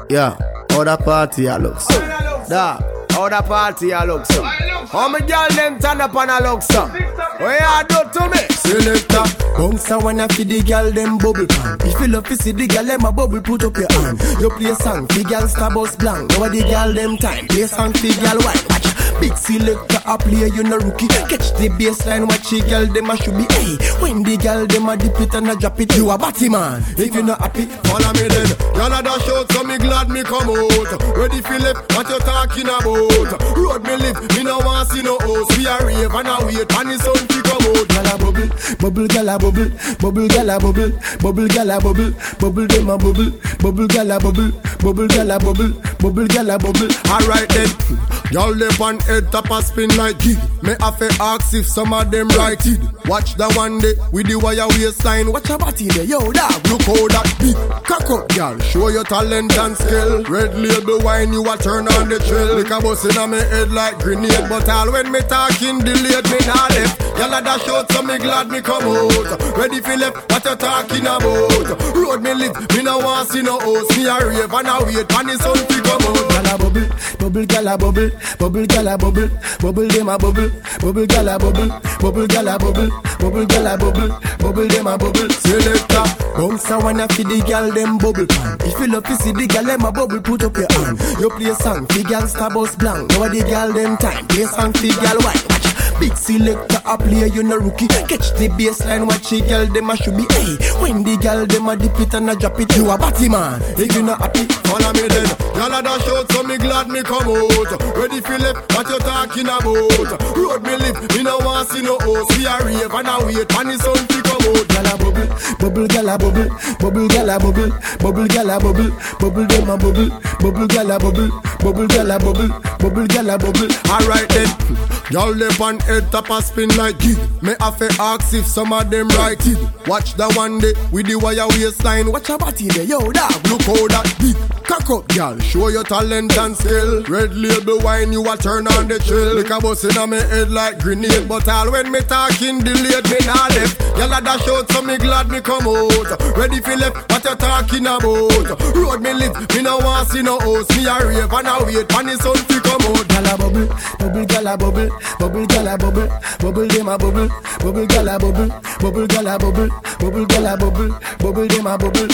Yeah, how the party a look so? Da, how the party a look so? How me girl them turn up and a look so? What you do to me? Selector, bounce a wanna feed the girl them bubble pan. If you love to see the girl them a bubble, put up your hand. You play song, the girl star bus blank. Now the girl them time, play song, the girl white. Watch, big selector a play, you no rookie. Catch the baseline, watch the girl them a should be. Hey, when the girl them a dip it and a drop it, you a batty man. If you not happy, follow me then. Y'all a dash out, so me glad me come out. Ready Philip, what you talking about? Road me live, me no want see no house. We a rave and a wait, and the sun fi come out. Gala bubble, bubble gala bubble, bubble gala bubble, bubble gala bubble, bubble dem a bubble, bubble gala bubble, bubble gala bubble, bubble gala bubble. Alright then, y'all lip on head top a spin like gig. Me have to ask if some of them right it. Watch that one day with the wire waistline. Watch a body there, yo dog. Look how that big cock up, y'all. Show your talent and skill. Red label wine, you a turn on the trail. Like a bus in me head like grenade, but all when me talking delayed, me not left. Y'all a dash out, so me glad me come out. Ready Philip, what you talking about? Road me live, me no want see no house. Me a rave and a wait, and the sun fi come out. Gala bubble, bubble gala bubble, bubble gala bubble, bubble dem a bubble, bubble gala bubble, bubble gala bubble, bubble gala bubble, bubble dem a bubble. Selector, bounce a wanna feed the girl them bubble pan. If you love to see the girl them a bubble, put up your hand. You play song, the girl star bus blank. Now the girl them time, play song, the girl white. Big selector a play, you no rookie. Catch the baseline, watch the girl them a should be. Hey, when the girl them a dip it and a drop it, you a batty man. If you not happy, follow me then. Y'all a dash out, so me glad me come out. Ready Philip, what you talking about? Road me live, me no want see no house. We a rave and a wait, and the sun fi come out. Gala bubble, bubble gala bubble, bubble gala bubble, bubble gala bubble, bubble dem a bubble, bubble gala bubble, bubble gala bubble, bubble gala bubble. Alright then, y'all lip on head top a spin like gig. Me have to ask if some of them right it. Watch that one day with the wire waistline. Watch a body there, yo dog. Look how that big cock up, y'all. Show your talent and skill. Red label wine, you a turn on the chill. Like a bus in me head like grenade, but all when me talking delayed, me not left. Y'all a dash out, so me glad me come out. Ready Philip, what you talking about? Road me live, me no want see no house. Me a rave and a wait, and the sun fi come out. Gala bubble, bubble gala bubble, bubble gala bubble, bubble dem a bubble, bubble gala bubble, bubble gala bubble, bubble gala bubble, bubble dem a bubble.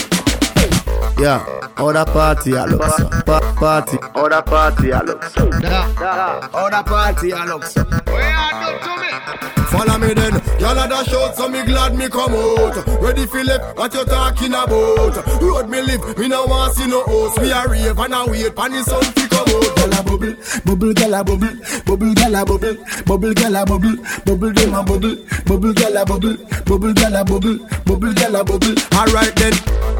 Yeah, how the party a look so? Party, how the party a look so? How the party a look so? What you do to me? Follow me then, y'all a dash out, so me glad me come out. Ready Philip, what you talking about? Road me live, me no want see no house. We a rave and a wait, and the sun fi come out. Gala bubble, bubble gala bubble, bubble gala bubble, bubble gala bubble, bubble dem a bubble, bubble gala bubble, bubble gala bubble, bubble gala bubble. Alright then.